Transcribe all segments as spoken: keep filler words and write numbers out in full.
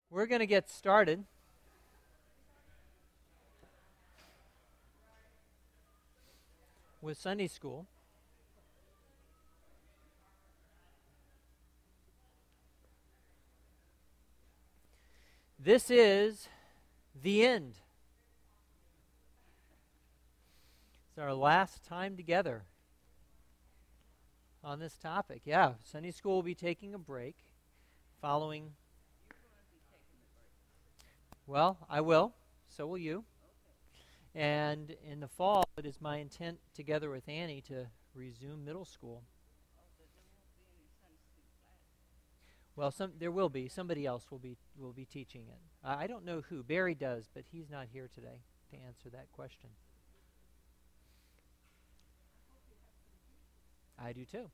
We're going to get started. With Sunday school. This is the end. It's our last time together on this topic. Yeah, Sunday school will be taking a break following. Well, I will. So will you. And in the fall, it is my intent, together with Annie, to resume middle school. Well, some there will be. Somebody else will be will be teaching it. Uh, I don't know who. Barry does, but he's not here today to answer that question. I do too.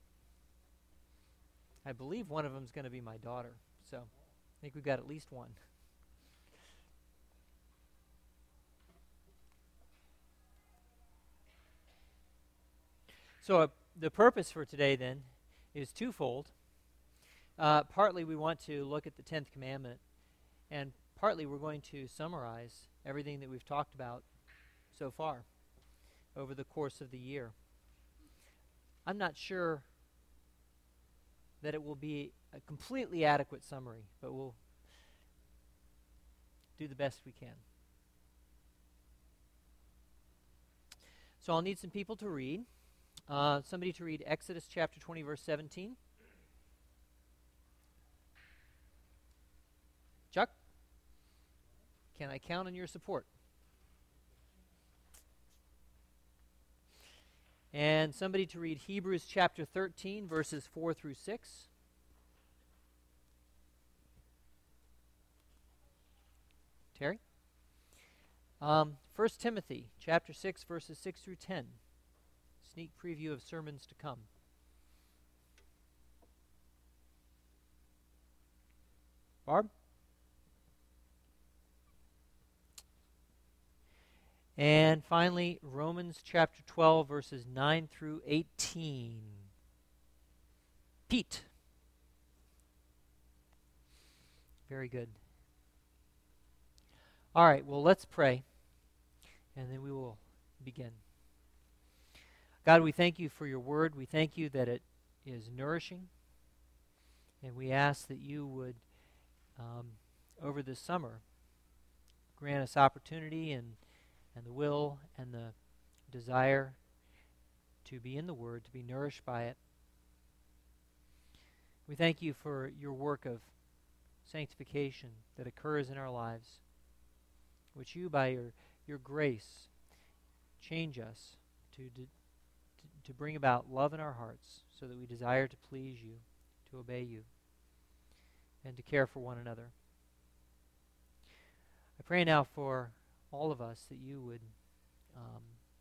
I believe one of them is going to be my daughter. So I think we've got at least one. So uh, the purpose for today, then, is twofold. Uh, partly we want to look at the tenth commandment, and partly we're going to summarize everything that we've talked about so far over the course of the year. I'm not sure that it will be a completely adequate summary, but we'll do the best we can. So I'll need some people to read. Uh, somebody to read Exodus chapter twenty, verse seventeen. Chuck, can I count on your support? And somebody to read Hebrews chapter thirteen, verses four through six. Terry? Um, First Timothy chapter six, verses six through ten. Sneak preview of sermons to come. Barb? And finally, Romans chapter twelve, verses nine through eighteen. Pete. Very good. All right, well, let's pray, and then we will begin. God, we thank you for your word. We thank you that it is nourishing, and we ask that you would, um, over this summer, grant us opportunity and and the will and the desire to be in the Word, to be nourished by it. We thank you for your work of sanctification that occurs in our lives, which you, by your, your grace, change us to, to, to bring about love in our hearts so that we desire to please you, to obey you, and to care for one another. I pray now for all of us that you would um,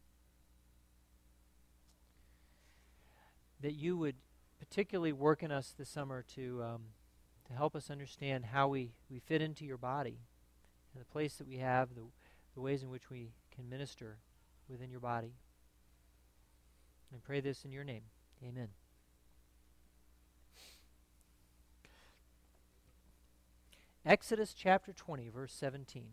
that you would particularly work in us this summer to um, to help us understand how we, we fit into your body and the place that we have, the, the ways in which we can minister within your body. I pray this in your name. Amen. Exodus chapter twenty, verse seventeen.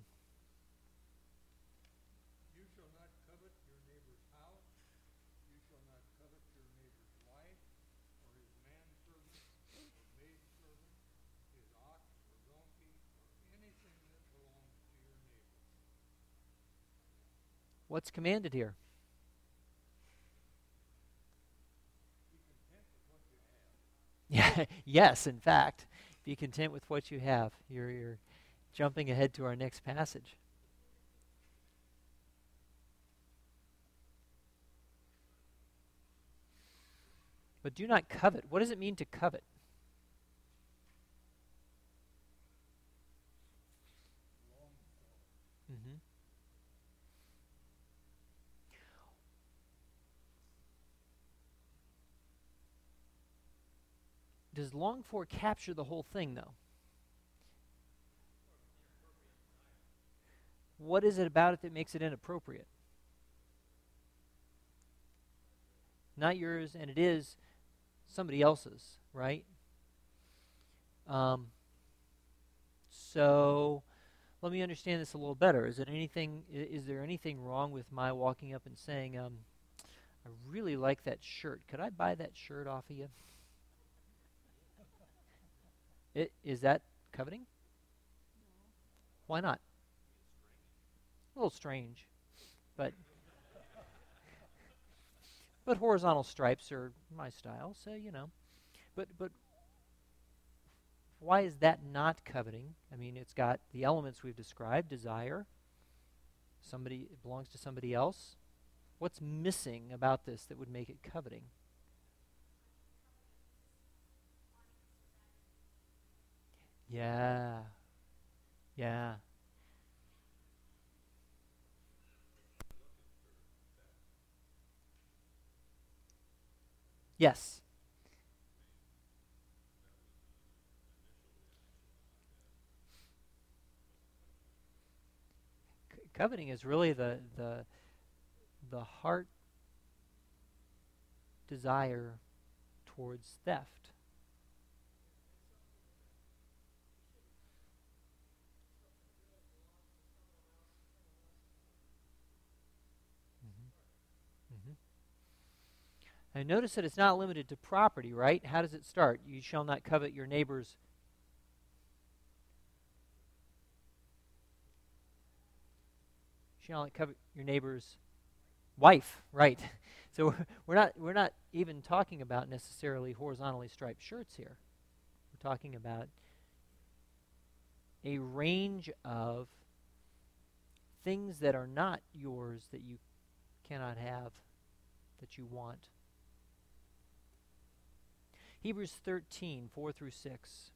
What's commanded here? Yeah, yes, in fact, be content with what you have. You're, you're jumping ahead to our next passage. But do not covet. What does it mean to covet? Mm-hmm. Does long for capture the whole thing, though? What is it about it that makes it inappropriate? Not yours, and it is somebody else's, right? Um, So let me understand this a little better. Is it anything? i- Is there anything wrong with my walking up and saying, um, "I really like that shirt. Could I buy that shirt off of you?" It, is that coveting? Why not? A little strange, but but horizontal stripes are my style, so you know. But but why is that not coveting? I mean, it's got the elements we've described: desire. Somebody it belongs to somebody else. What's missing about this that would make it coveting? Yeah, yeah, yes. C- coveting is really the the the heart desire towards theft. hmm And notice that it's not limited to property, right? How does it start? You shall not covet your neighbor's. Shall not covet your neighbor's wife, right? So we're we're not we're not even talking about necessarily horizontally striped shirts here. We're talking about a range of things that are not yours that you cannot have, that you want. Hebrews thirteen, four through six.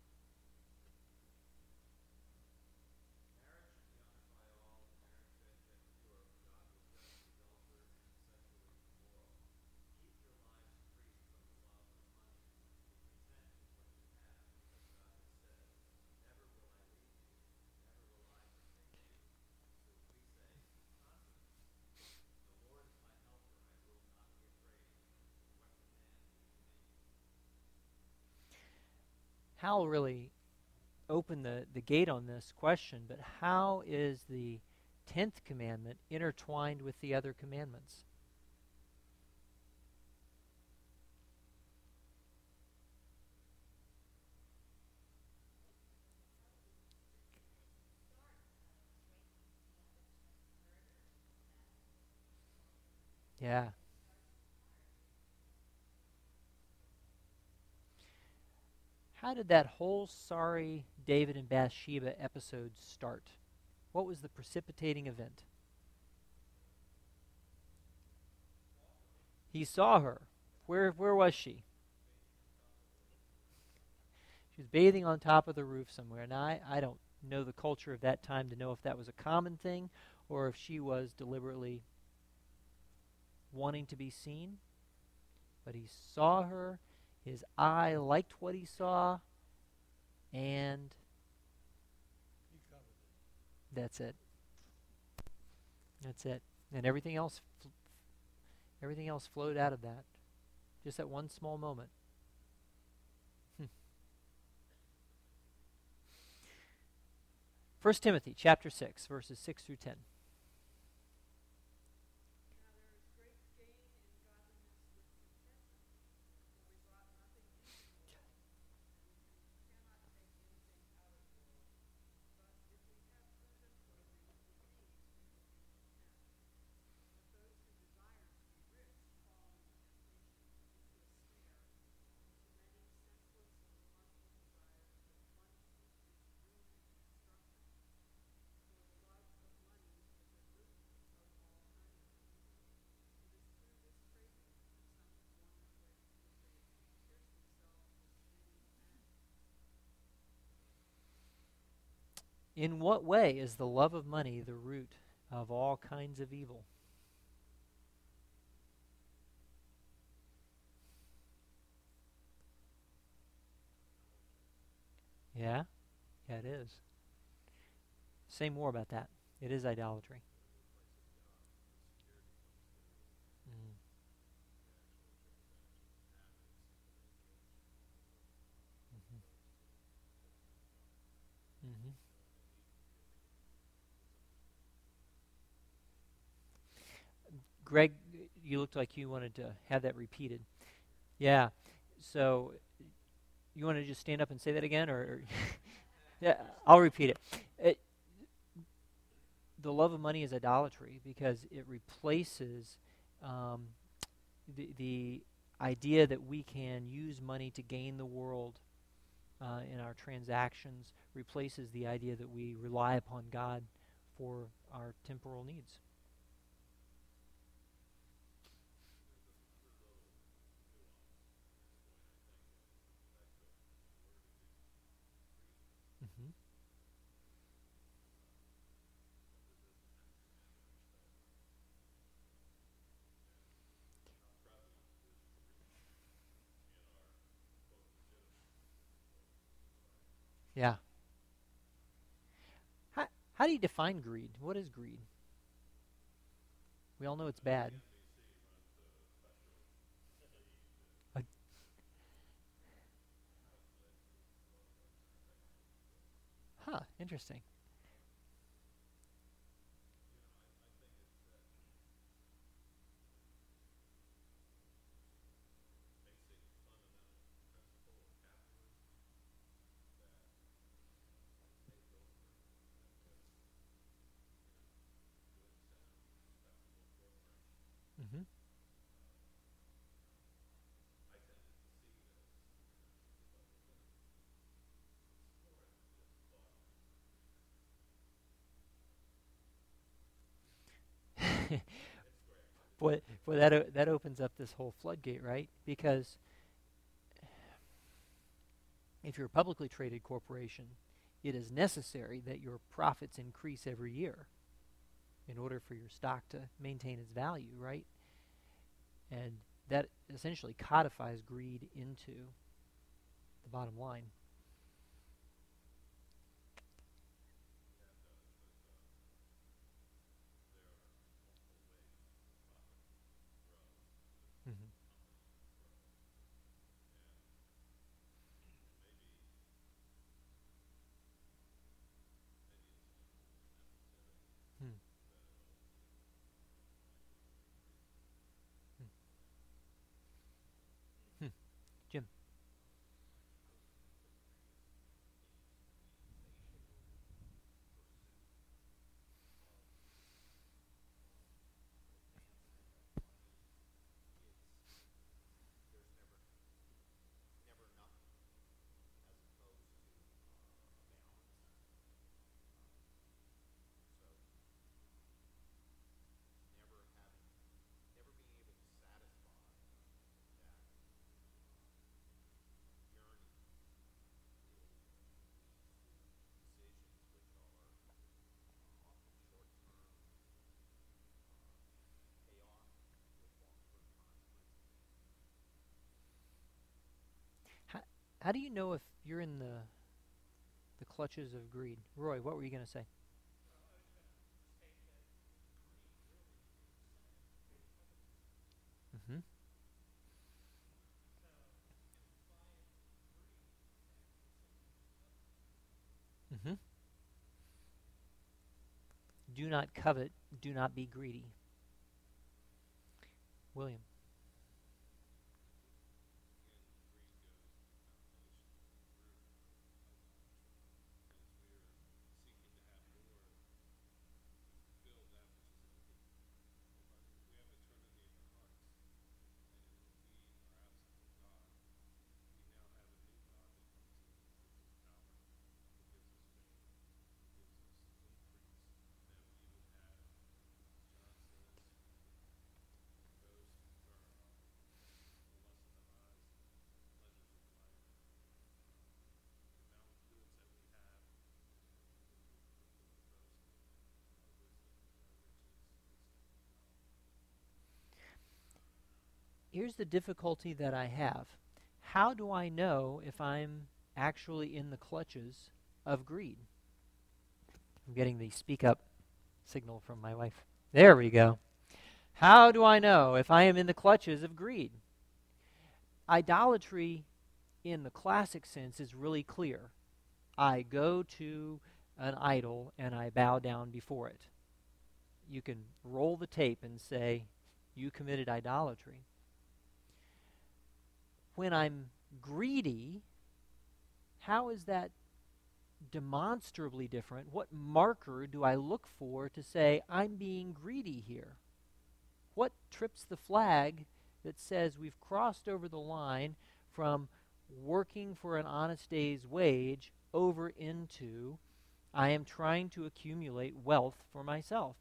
Hal really opened the, the gate on this question, but how is the tenth commandment intertwined with the other commandments? Yeah. How did that whole sorry David and Bathsheba episode start? What was the precipitating event? He saw her. Where where was she? She was bathing on top of the roof somewhere. Now I, I don't know the culture of that time to know if that was a common thing or if she was deliberately wanting to be seen. But he saw her, his eye liked what he saw, and that's it. That's it. And everything else everything else flowed out of that. Just that one small moment. Hmm. First Timothy chapter six, verses six through ten. In what way is the love of money the root of all kinds of evil? Yeah? Yeah, it is. Say more about that. It is idolatry. Mm. Mm-hmm. Greg, you looked like you wanted to have that repeated. Yeah. So you want to just stand up and say that again, or, or yeah, I'll repeat it. it. The love of money is idolatry because it replaces um, the, the idea that we can use money to gain the world uh, in our transactions, replaces the idea that we rely upon God for our temporal needs. Mm-hmm. Yeah. How, how do you define greed? What is greed? We all know it's bad. Uh, huh, interesting. Mm-hmm. boy, boy, that o- that opens up this whole floodgate, right? Because if you're a publicly traded corporation, it is necessary that your profits increase every year in order for your stock to maintain its value, right? And that essentially codifies greed into the bottom line. Mm-hmm. Hmm. Hmm. Hmm. Jim. How, how do you know if you're in the the clutches of greed? Roy, what were you going to say? Mm-hmm. Mm-hmm. Do not covet. Do not be greedy. William. Here's the difficulty that I have. How do I know if I'm actually in the clutches of greed? I'm getting the speak up signal from my wife. There we go. How do I know if I am in the clutches of greed? Idolatry, in the classic sense, is really clear. I go to an idol and I bow down before it. You can roll the tape and say, You committed idolatry. When I'm greedy, how is that demonstrably different? What marker do I look for to say I'm being greedy here? What trips the flag that says we've crossed over the line from working for an honest day's wage over into I am trying to accumulate wealth for myself?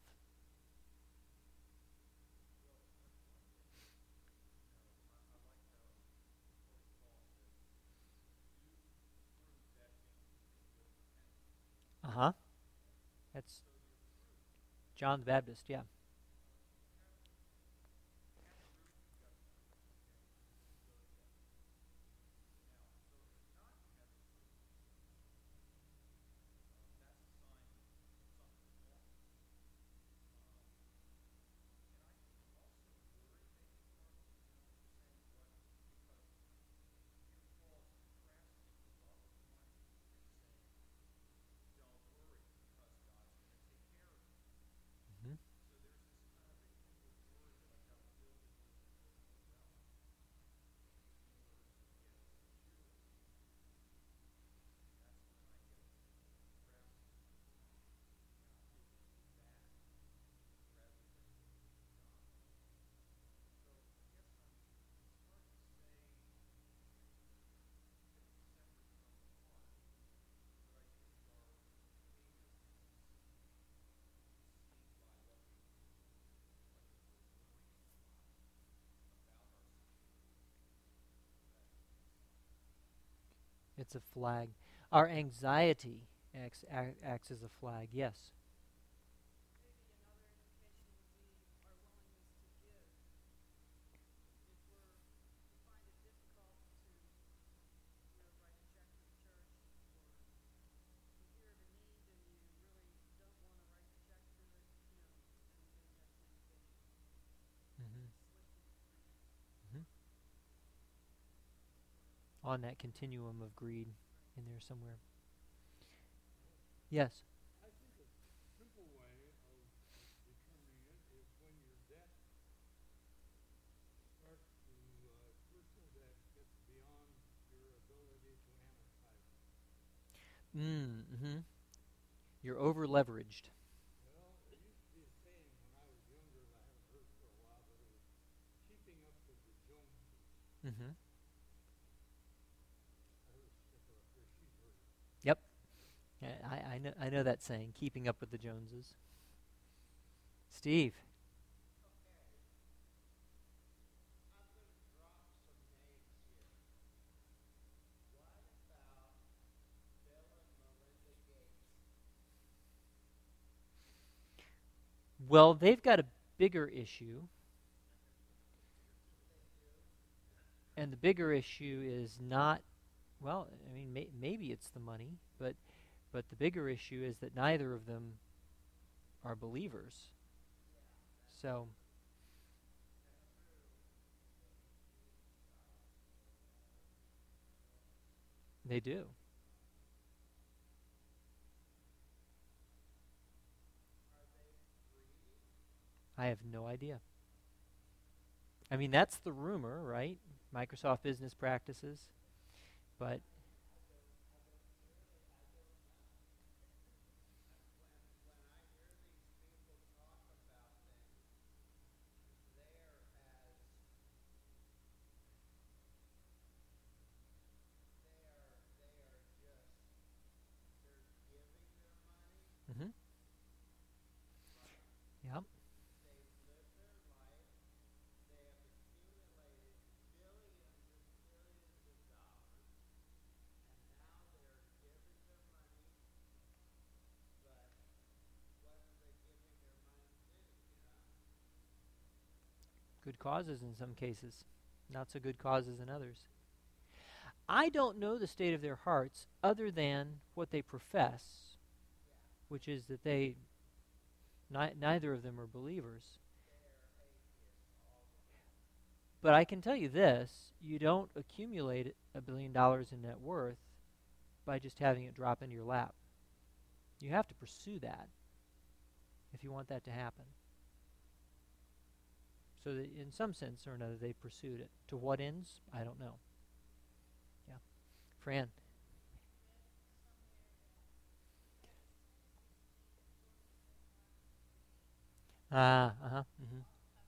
Uh-huh. That's John the Baptist, yeah. Mhm. It's a flag. Our anxiety acts, ac- acts as a flag, yes. Hmm. Hmm. On that continuum of greed in there somewhere. Yes. Simple way of, of determining it is when your debt starts to, uh, personal debt gets beyond your ability to amortize it. Mm, hmm You're over leveraged. Well, there used to be a saying when I was younger that I haven't heard for a while, but it was keeping up with the Joneses. Hmm. I heard a sticker up here, she's heard it. Yep. Yeah, I, I know I know that saying, keeping up with the Joneses. Steve. Well, they've got a bigger issue, and the bigger issue is not, well, I mean, may, maybe it's the money, but but the bigger issue is that neither of them are believers. So they do. I have no idea. I mean, that's the rumor, right? Microsoft Business Practices, but hmm yeah. Good causes in some cases, not so good causes in others. I don't know the state of their hearts other than what they profess, which is that they ni- neither of them are believers. But I can tell you this, you don't accumulate a billion dollars in net worth by just having it drop into your lap. You have to pursue that if you want that to happen. So that in some sense or another, they pursued it. To what ends? I don't know. Yeah. Fran. Ah, uh-huh. Mm-hmm.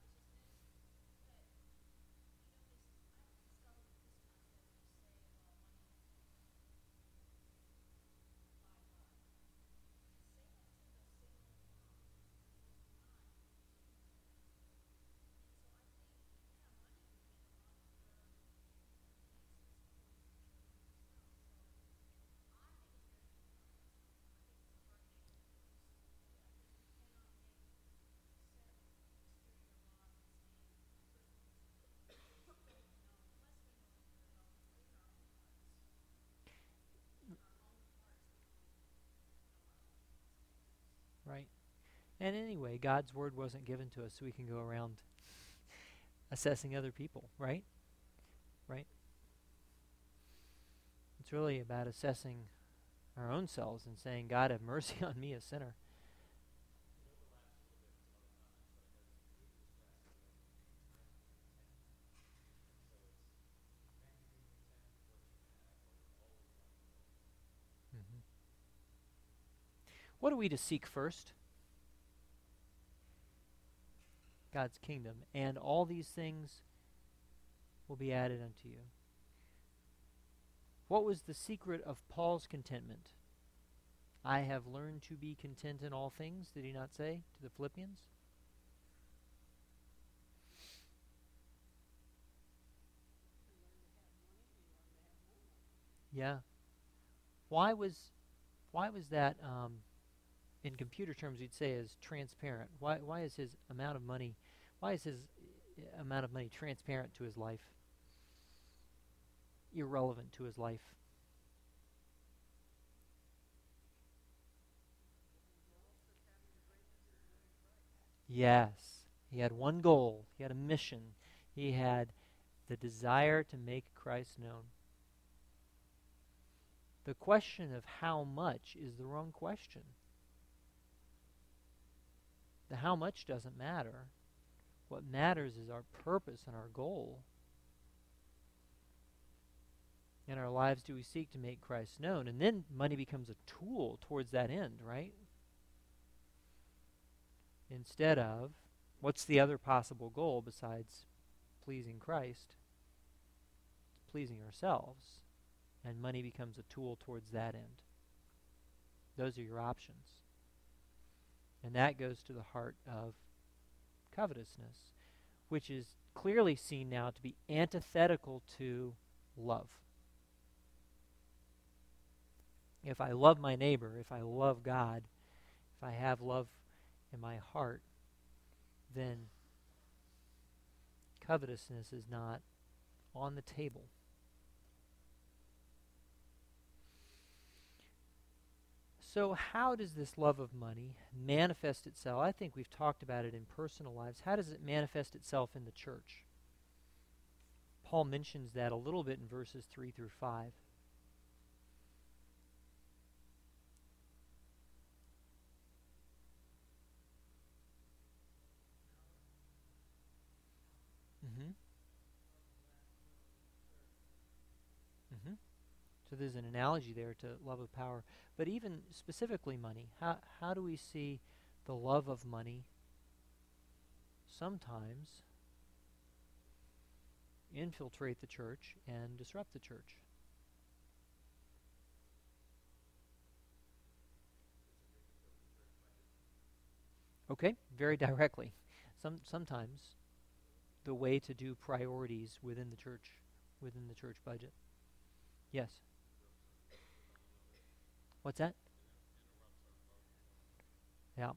Right. And anyway, God's word wasn't given to us so we can go around assessing other people, right? Right? It's really about assessing our own selves and saying, God, have mercy on me, a sinner. Hmm. What are we to seek first? God's kingdom. And all these things will be added unto you. What was the secret of Paul's contentment? I have learned to be content in all things, did he not say to the Philippians? Yeah. Why was why was that um, in computer terms we'd say is transparent? Why why is his amount of money why is his uh, amount of money transparent to his life? Irrelevant to his life. Yes. He had one goal. He had a mission. He had the desire to make Christ known. The question of how much is the wrong question. The how much doesn't matter. What matters is our purpose and our goal. In our lives, do we seek to make Christ known? And then money becomes a tool towards that end, right? Instead of, what's the other possible goal besides pleasing Christ? Pleasing ourselves. And money becomes a tool towards that end. Those are your options. And that goes to the heart of covetousness, which is clearly seen now to be antithetical to love. If I love my neighbor, if I love God, if I have love in my heart, then covetousness is not on the table. So how does this love of money manifest itself? I think we've talked about it in personal lives. How does it manifest itself in the church? Paul mentions that a little bit in verses three through five. Mm-hmm. Mm-hmm. So there's an analogy there to love of power. But even specifically money, how, how do we see the love of money sometimes infiltrate the church and disrupt the church? Okay, very directly. Some sometimes the way to do priorities within the church, within the church budget. Yes. What's that? Yeah.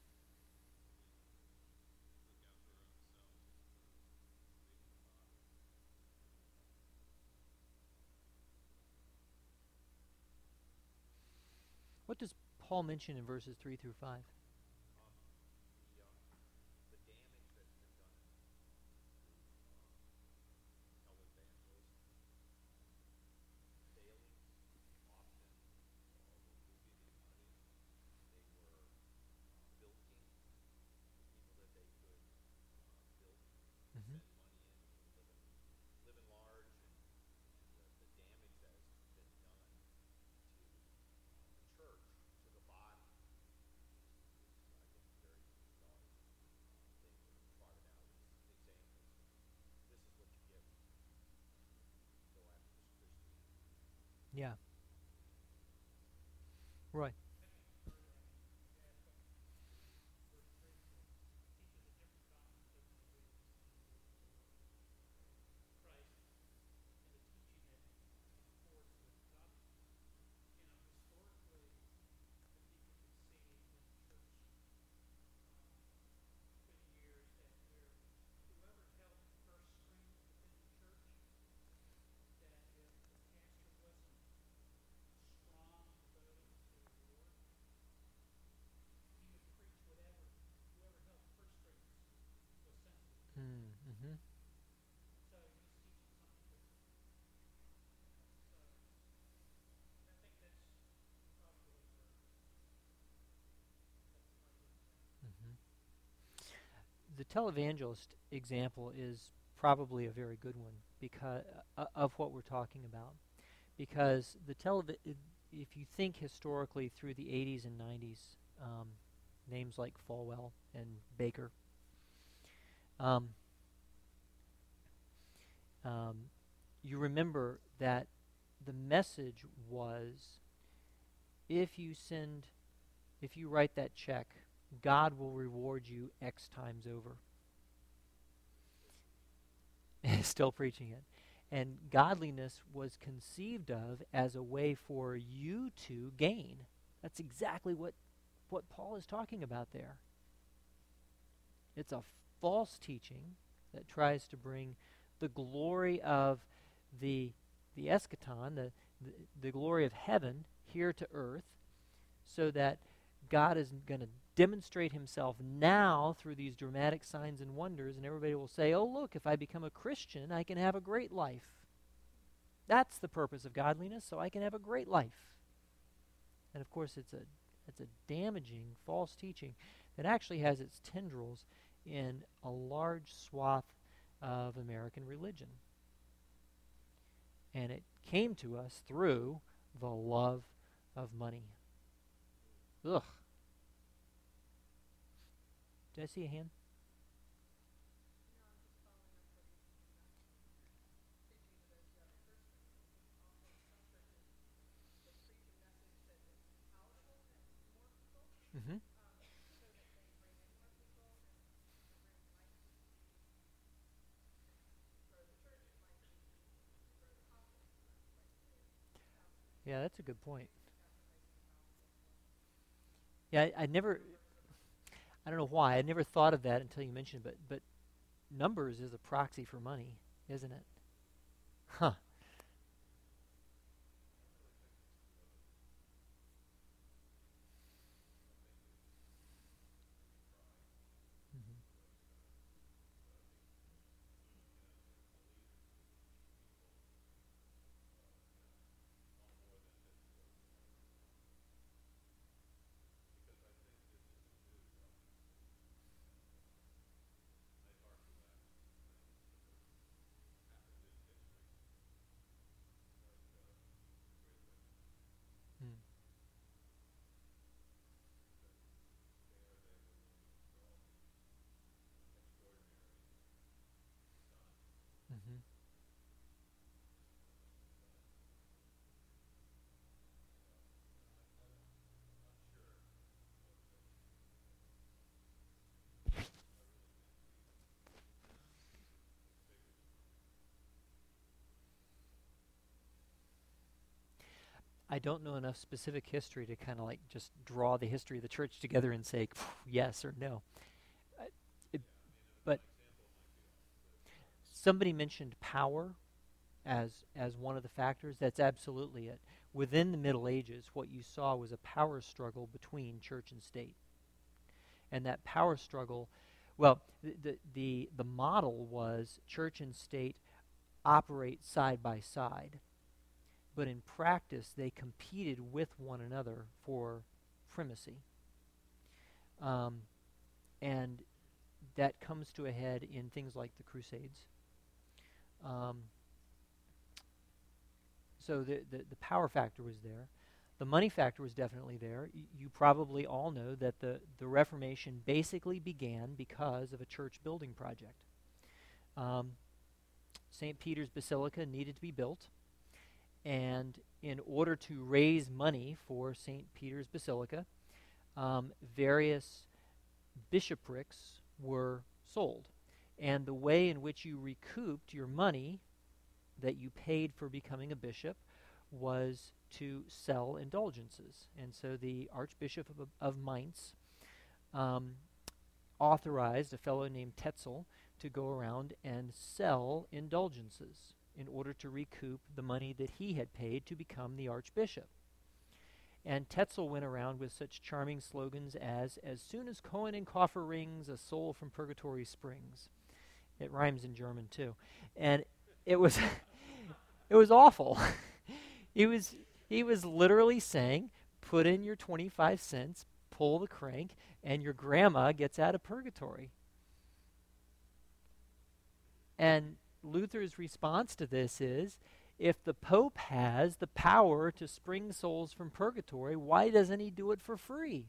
What does Paul mention in verses three through five? Yeah. Roy. Mm, mm-hmm. Mm-hmm. The televangelist example is probably a very good one because uh, of what we're talking about. Because the televi- if you think historically through the eighties and nineties, um, names like Falwell and Baker, um, um, you remember that the message was if you send, if you write that check, God will reward you X times over. Still preaching it. And godliness was conceived of as a way for you to gain. That's exactly what, what Paul is talking about there. It's a false teaching that tries to bring the glory of the the eschaton, the, the, the glory of heaven here to earth, so that God is going to demonstrate himself now through these dramatic signs and wonders, and everybody will say, oh, look, if I become a Christian, I can have a great life. That's the purpose of godliness, so I can have a great life. And of course, it's a it's a damaging false teaching that actually has its tendrils in a large swath of American religion. And it came to us through the love of money. Ugh. Did I see a hand? Mm-hmm. Yeah, that's a good point. Yeah, I, I never, I don't know why, I never thought of that until you mentioned it, but, but numbers is a proxy for money, isn't it? Huh. Mm-hmm. Mm. Mm-hmm. I don't know enough specific history to kind of like just draw the history of the church together and say yes or no. Uh, it, but somebody mentioned power as as one of the factors. That's absolutely it. Within the Middle Ages, what you saw was a power struggle between church and state, and that power struggle, well, the the the, the model was church and state operate side by side, but in practice they competed with one another for primacy. Um, and that comes to a head in things like the Crusades. Um, so the, the, the power factor was there. The money factor was definitely there. Y- you probably all know that the, the Reformation basically began because of a church building project. Um, Saint Peter's Basilica needed to be built, and in order to raise money for Saint Peter's Basilica, um, various bishoprics were sold. And the way in which you recouped your money that you paid for becoming a bishop was to sell indulgences. And so the Archbishop of, of Mainz um, authorized a fellow named Tetzel to go around and sell indulgences in order to recoup the money that he had paid to become the archbishop. And Tetzel went around with such charming slogans as, "As soon as Cohen and Coffer rings, a soul from purgatory springs." It rhymes in German too. And it was it was awful. he was he was literally saying, put in your twenty-five cents, pull the crank, and your grandma gets out of purgatory. And Luther's response to this is, if the Pope has the power to spring souls from purgatory, why doesn't he do it for free?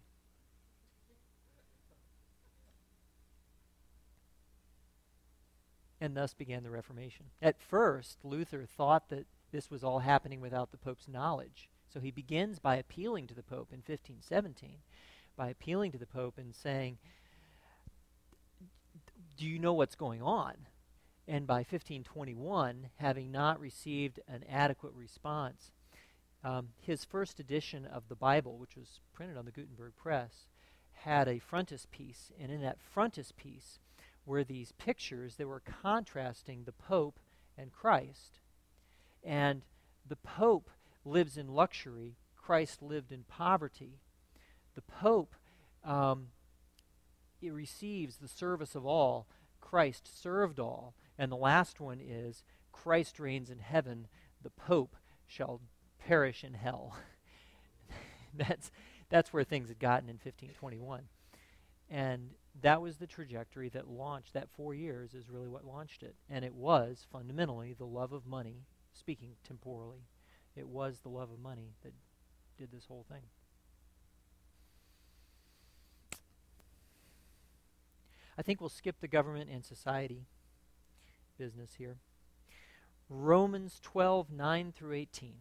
And thus began the Reformation. At first, Luther thought that this was all happening without the Pope's knowledge. So he begins by appealing to the Pope in fifteen seventeen, by appealing to the Pope and saying, do you know what's going on? And by fifteen twenty-one, having not received an adequate response, um, his first edition of the Bible, which was printed on the Gutenberg Press, had a frontispiece, and in that frontispiece were these pictures that were contrasting the Pope and Christ. And the Pope lives in luxury, Christ lived in poverty. The Pope um, it receives the service of all, Christ served all. And the last one is, Christ reigns in heaven, the Pope shall perish in hell. that's that's where things had gotten in fifteen twenty-one. And that was the trajectory that launched, that four years is really what launched it. And it was fundamentally the love of money, speaking temporally. It was the love of money that did this whole thing. I think we'll skip the government and society business here. Romans twelve, nine through eighteen.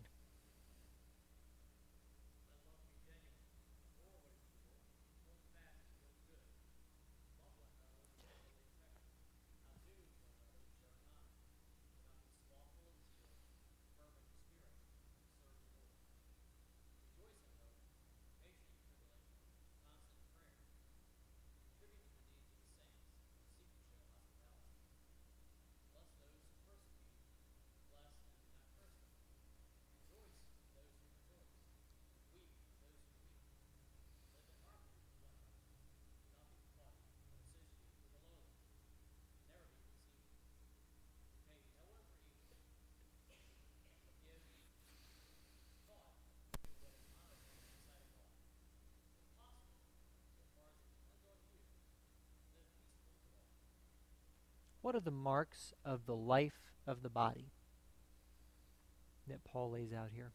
What are the marks of the life of the body that Paul lays out here?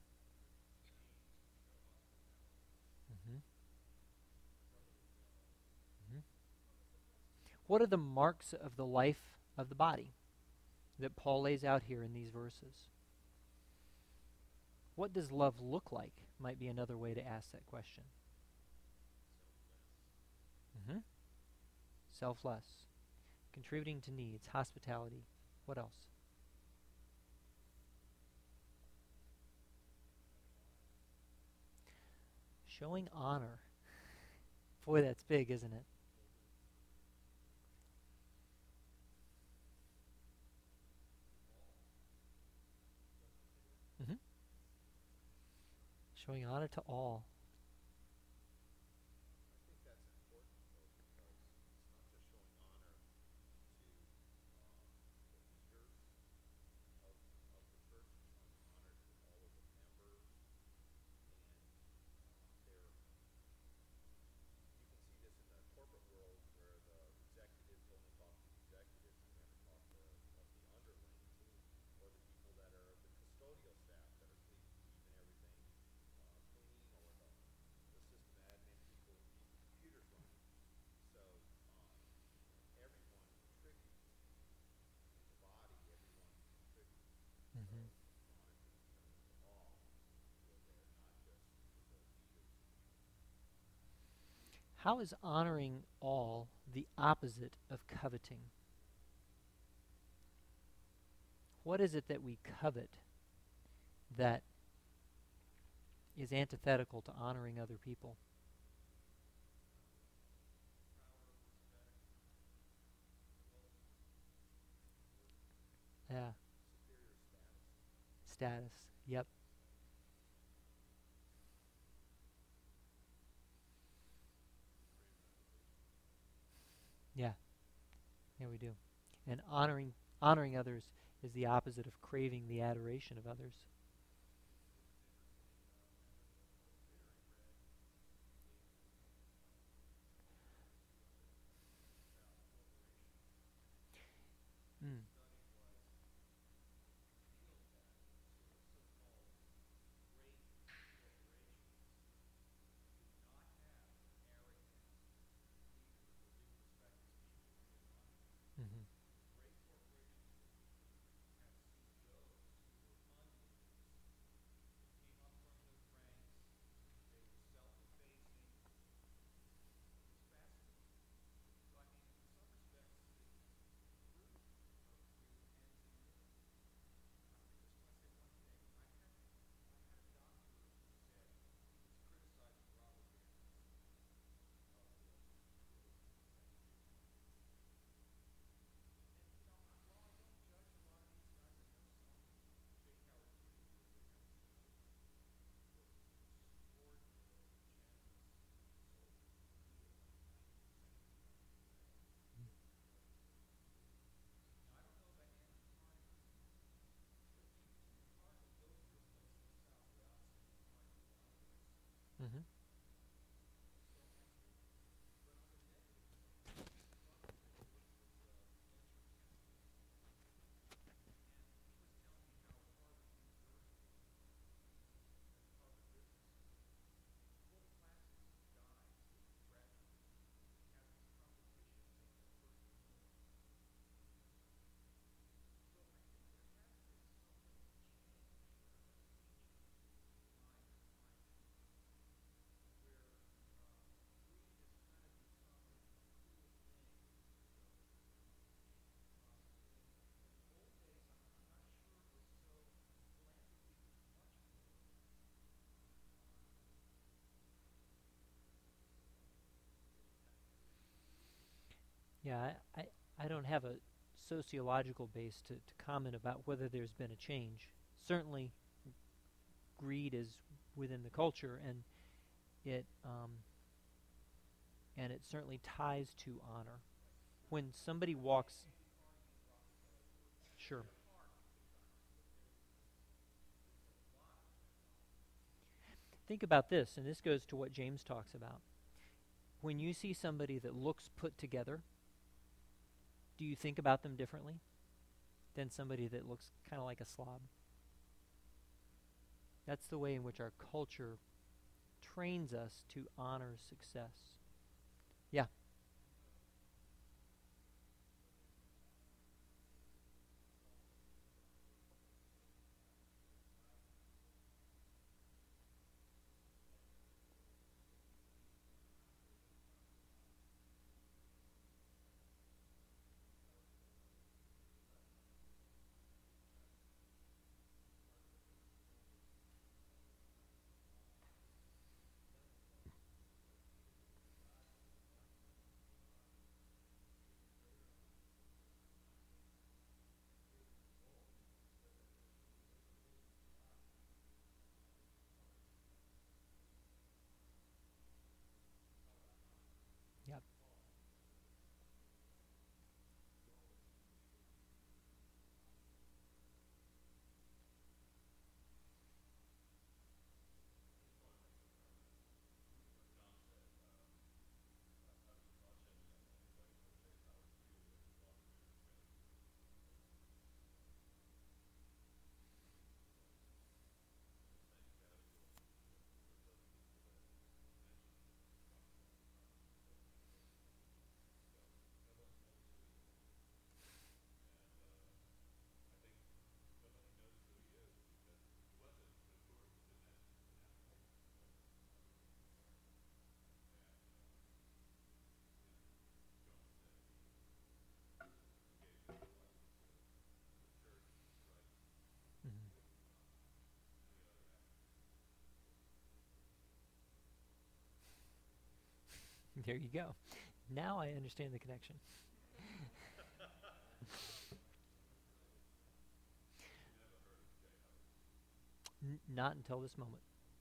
Mm-hmm. Mm-hmm. What are the marks of the life of the body that Paul lays out here in these verses? What does love look like? Might be another way to ask that question. Mm-hmm. Selfless. Contributing to needs, hospitality. What else? Showing honor. Boy, that's big, isn't it? Mm-hmm. Showing honor to all. How is honoring all the opposite of coveting? What is it that we covet that is antithetical to honoring other people? Yeah. Status. Yep. Yeah. Yeah, we do. And honoring honoring others is the opposite of craving the adoration of others. Mm. Mm-hmm. Mm-hmm. Yeah, I, I, I don't have a sociological base to, to comment about whether there's been a change. Certainly, greed is within the culture, and it um, and it certainly ties to honor. When somebody walks, sure. Think about this, and this goes to what James talks about. When you see somebody that looks put together, do you think about them differently than somebody that looks kind of like a slob? That's the way in which our culture trains us to honor success. Yeah. There you go. Now I understand the connection. N- not until this moment.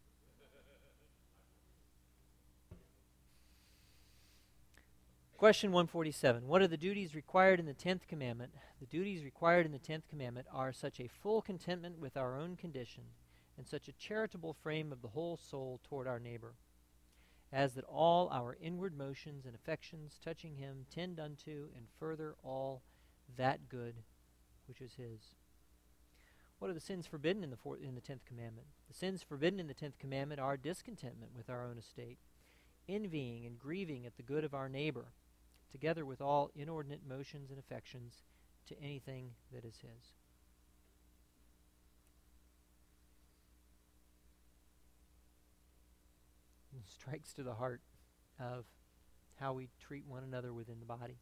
Question one forty-seven. What are the duties required in the tenth commandment? The duties required in the tenth commandment are such a full contentment with our own condition and such a charitable frame of the whole soul toward our neighbor, as that all our inward motions and affections touching him tend unto and further all that good which is his. What are the sins forbidden in the four, in the tenth commandment? The sins forbidden in the tenth commandment are discontentment with our own estate, envying and grieving at the good of our neighbor, together with all inordinate motions and affections to anything that is his. It strikes to the heart of how we treat one another within the body.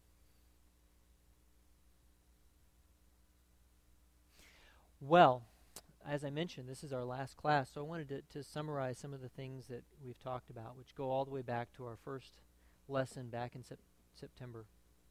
Well, as I mentioned, this is our last class, so I wanted to, to summarize some of the things that we've talked about, which go all the way back to our first lesson back in sep- September.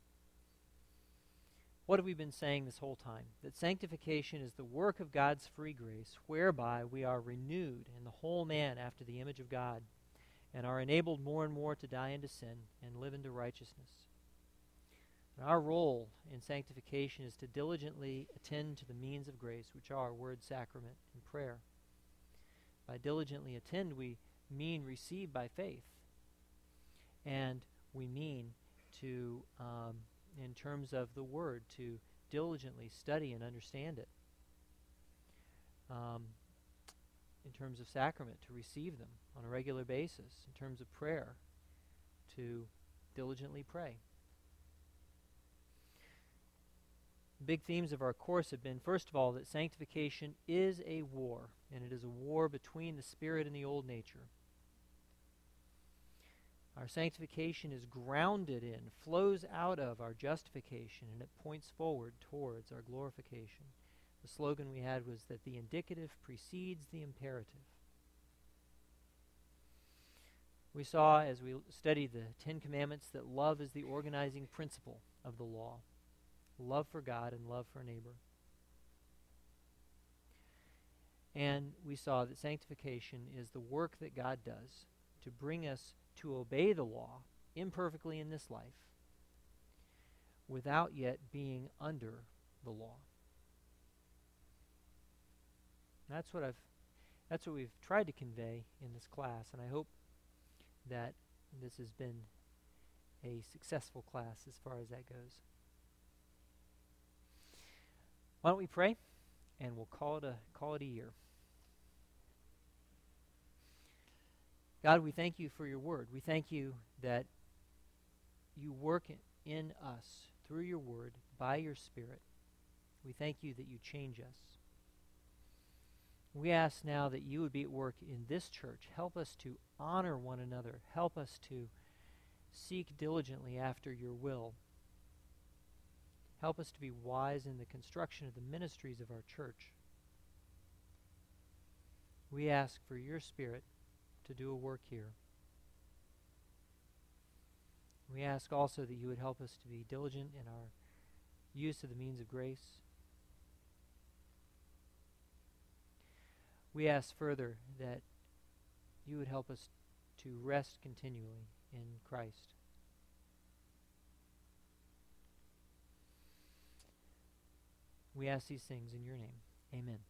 What have we been saying this whole time? That sanctification is the work of God's free grace, whereby we are renewed in the whole man after the image of God, and are enabled more and more to die into sin and live into righteousness. And our role in sanctification is to diligently attend to the means of grace, which are word, sacrament, and prayer. By diligently attend, we mean receive by faith. And we mean to, um, in terms of the word, to diligently study and understand it. Um, in terms of sacrament, to receive them on a regular basis. In terms of prayer, to diligently pray. Big themes of our course have been, first of all, that sanctification is a war, and it is a war between the spirit and the old nature. Our sanctification is grounded in, flows out of our justification, and it points forward towards our glorification. The slogan we had was that the indicative precedes the imperative. We saw, as we studied the Ten Commandments, that love is the organizing principle of the law. Love for God and love for neighbor. And we saw that sanctification is the work that God does to bring us to obey the law imperfectly in this life without yet being under the law. That's what I've that's what we've tried to convey in this class, and I hope that this has been a successful class as far as that goes. Why don't we pray, and we'll call it a call it a year. God, we thank you for your word. We thank you that you work in us through your word by your Spirit. We thank you that you change us. We ask now that you would be at work in this church. Help us to honor one another. Help us to seek diligently after your will. Help us to be wise in the construction of the ministries of our church. We ask for your Spirit to do a work here. We ask also that you would help us to be diligent in our use of the means of grace. We ask further that you would help us to rest continually in Christ. We ask these things in your name. Amen.